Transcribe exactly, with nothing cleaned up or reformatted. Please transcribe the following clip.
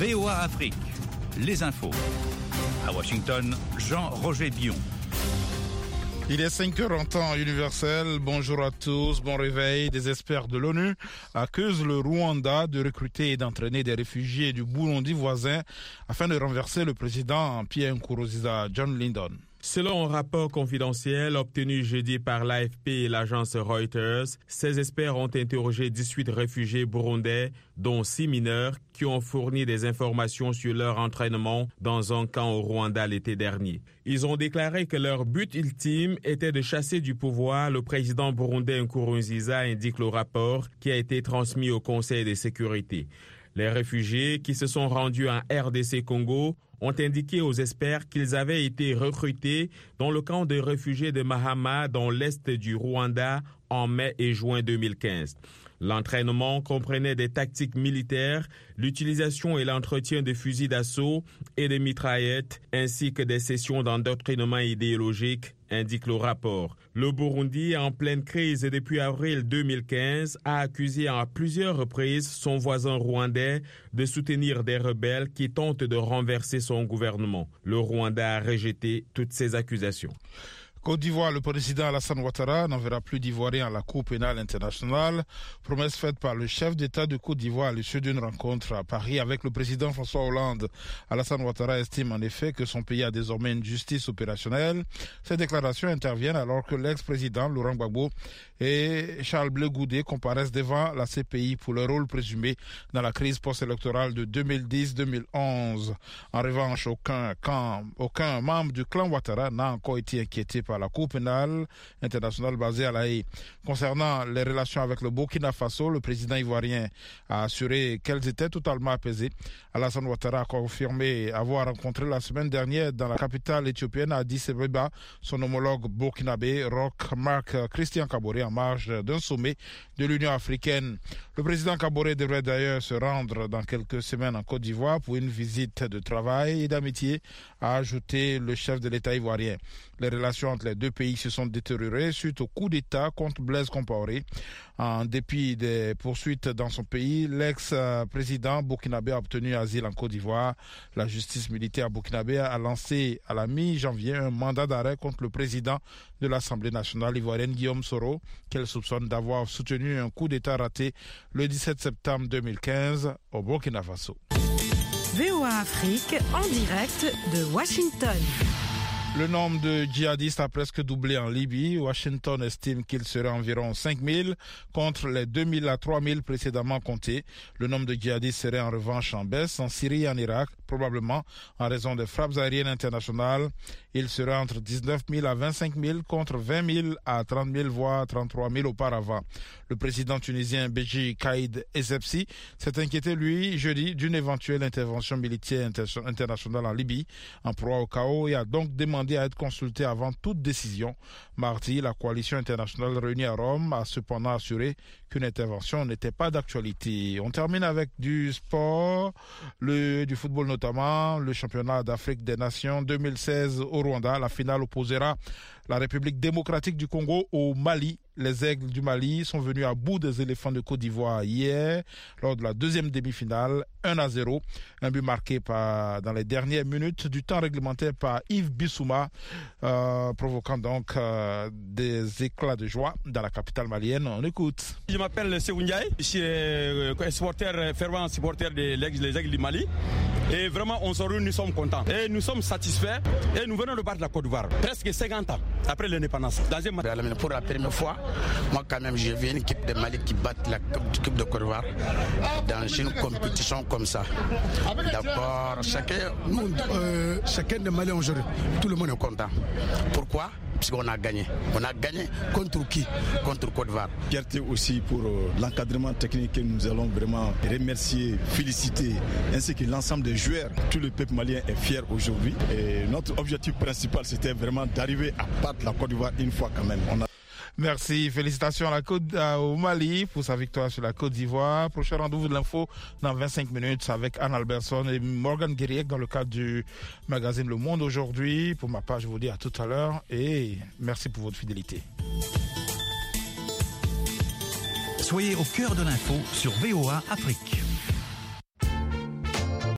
V O A Afrique, les infos. À Washington, Jean-Roger Bion. Il est cinq heures en temps universel. Bonjour à tous, bon réveil. Des experts de l'ONU accusent le Rwanda de recruter et d'entraîner des réfugiés du Burundi voisin afin de renverser le président Pierre Nkurunziza. John Lyndon. Selon un rapport confidentiel obtenu jeudi par l'A F P et l'agence Reuters, ces experts ont interrogé dix-huit réfugiés burundais, dont six mineurs, qui ont fourni des informations sur leur entraînement dans un camp au Rwanda l'été dernier. Ils ont déclaré que leur but ultime était de chasser du pouvoir le président burundais Nkurunziza, indique le rapport qui a été transmis au Conseil de sécurité. Les réfugiés qui se sont rendus en R D C Congo ont indiqué aux experts qu'ils avaient été recrutés dans le camp de réfugiés de Mahama dans l'est du Rwanda en mai et juin deux mille quinze. L'entraînement comprenait des tactiques militaires, l'utilisation et l'entretien de fusils d'assaut et de mitraillettes, ainsi que des sessions d'endoctrinement idéologique, indique le rapport. Le Burundi, en pleine crise depuis avril deux mille quinze, a accusé à plusieurs reprises son voisin rwandais de soutenir des rebelles qui tentent de renverser son gouvernement. Le Rwanda a rejeté toutes ces accusations. Côte d'Ivoire, le président Alassane Ouattara n'enverra plus d'Ivoiriens à la Cour pénale internationale. Promesse faite par le chef d'État de Côte d'Ivoire à l'issue d'une rencontre à Paris avec le président François Hollande. Alassane Ouattara estime en effet que son pays a désormais une justice opérationnelle. Ces déclarations interviennent alors que l'ex-président Laurent Gbagbo et Charles Blé Goudé comparaissent devant la C P I pour leur rôle présumé dans la crise post-électorale de deux mille dix deux mille onze. En revanche, aucun, camp, aucun membre du clan Ouattara n'a encore été inquiété par la Cour pénale internationale basée à La Haye. Concernant les relations avec le Burkina Faso, le président ivoirien a assuré qu'elles étaient totalement apaisées. Alassane Ouattara a confirmé avoir rencontré la semaine dernière dans la capitale éthiopienne Addis Abeba son homologue burkinabé Roch Marc Christian Kaboré en marge d'un sommet de l'Union africaine. Le président Kaboré devrait d'ailleurs se rendre dans quelques semaines en Côte d'Ivoire pour une visite de travail et d'amitié, a ajouté le chef de l'État ivoirien. Les relations entre les deux pays se sont détériorées suite au coup d'État contre Blaise Compaoré. En dépit des poursuites dans son pays, l'ex-président burkinabé a obtenu asile en Côte d'Ivoire. La justice militaire burkinabé a lancé à la mi-janvier un mandat d'arrêt contre le président de l'Assemblée nationale ivoirienne, Guillaume Soro, qu'elle soupçonne d'avoir soutenu un coup d'État raté le dix-sept septembre deux mille quinze au Burkina Faso. V O A Afrique en direct de Washington. Le nombre de djihadistes a presque doublé en Libye. Washington estime qu'il serait environ cinq mille contre les deux mille à trois mille précédemment comptés. Le nombre de djihadistes serait en revanche en baisse en Syrie et en Irak, probablement en raison des frappes aériennes internationales. Il serait entre dix-neuf mille à vingt-cinq mille contre vingt mille à trente mille, voire trente-trois mille auparavant. Le président tunisien Béji Caïd Essebsi s'est inquiété, lui, jeudi, d'une éventuelle intervention militaire inter- internationale en Libye, en proie au chaos, et a donc demandé à être consulté avant toute décision. Mardi, la coalition internationale réunie à Rome a cependant assuré qu'une intervention n'était pas d'actualité. On termine avec du sport, le, du football notamment, le championnat d'Afrique des Nations deux mille seize au Rwanda. La finale opposera la République démocratique du Congo au Mali. Les Aigles du Mali sont venus à bout des éléphants de Côte d'Ivoire hier lors de la deuxième demi-finale, un à zéro. Un but marqué par, dans les dernières minutes du temps réglementaire par Yves Bissouma, euh, provoquant donc euh, des éclats de joie dans la capitale malienne. On écoute. Je m'appelle Sékou Ndiaye, je suis euh, supporter, fervent supporter des les Aigles du Mali. Et vraiment, on se réunit, nous sommes contents. Et nous sommes satisfaits. Et nous venons de battre la Côte d'Ivoire. Presque cinquante ans après l'indépendance. Pour la première fois, moi quand même, j'ai vu une équipe de Mali qui bat l'équipe de Côte d'Ivoire dans une compétition comme ça. D'abord, chacun, nous, euh, chacun des Maliens aujourd'hui, tout le monde est content. Pourquoi ? Parce qu'on a gagné. On a gagné contre qui ? Contre Côte d'Ivoire. Fierté aussi pour euh, l'encadrement technique que nous allons vraiment remercier, féliciter, ainsi que l'ensemble des joueurs. Tout le peuple malien est fier aujourd'hui. Et notre objectif principal, c'était vraiment d'arriver à battre la Côte d'Ivoire une fois quand même. On a... Merci, félicitations à la Côte, à, au Mali pour sa victoire sur la Côte d'Ivoire. Prochain rendez-vous de l'info dans vingt-cinq minutes avec Anne Albertson et Morgan Guériec dans le cadre du magazine Le Monde aujourd'hui. Pour ma part, je vous dis à tout à l'heure et merci pour votre fidélité. Soyez au cœur de l'info sur V O A Afrique.